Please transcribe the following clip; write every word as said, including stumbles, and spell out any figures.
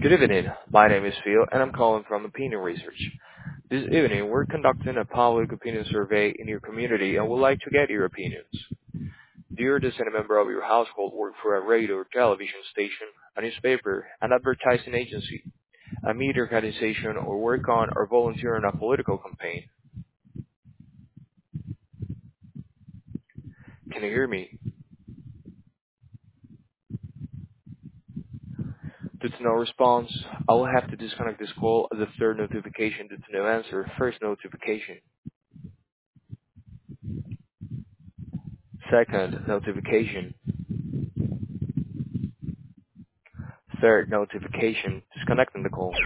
Good evening. My name is Phil, and I'm calling from Opinion Research. This evening, we're conducting a public opinion survey in your community and would like to get your opinions. Do you or does any member of your household work for a radio or television station, a newspaper, an advertising agency, a media organization, or work on or volunteer in a political campaign? Can you hear me? Due to no response, I will have to disconnect this call as a third notification due to no answer. First notification. Second notification. Third notification. Disconnecting the call.